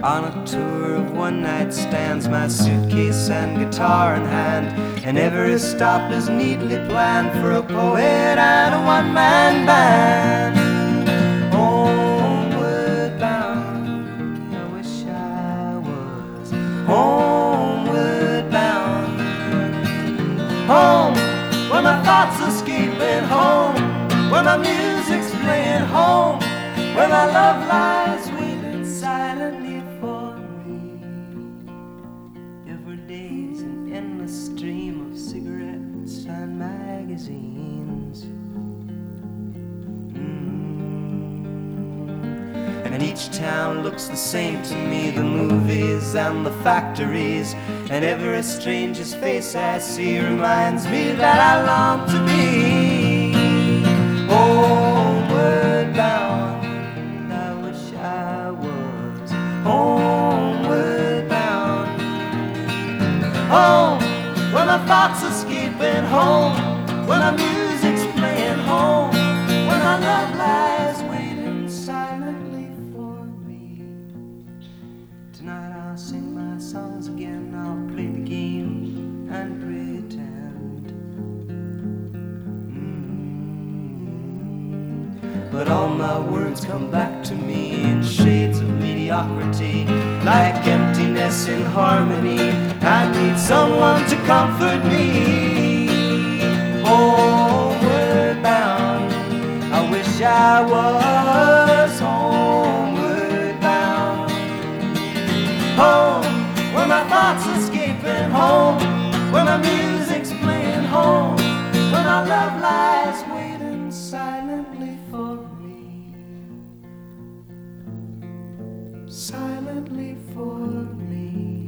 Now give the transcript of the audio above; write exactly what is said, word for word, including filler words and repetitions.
on a tour of one-night stands, my suitcase and guitar in hand, and every stop is neatly planned for a poet and a one-man band. Homeward bound, I wish I was homeward bound. Home, where my thoughts escaping, home, where my music's playing, home, where my love lies waiting silently for me. Every day's an endless stream of cigarettes and magazines. And each town looks the same to me, the movies and the factories, and every stranger's face I see reminds me that I long to be homeward bound. I wish I was homeward bound. Home, where my thoughts escaping, home, where my music's playing, home, where my love lies waiting silently for me. Tonight I'll sing my songs again, I'll play the game and pretend. Mm-hmm. But all my words come back to me in shades of mediocrity, like emptiness in harmony. I need someone to comfort me. Homeward bound, I wish I was homeward bound. Home, where my thoughts escaping, home, where my music's playing, home, where my love lies waiting silently for me. Silently for me.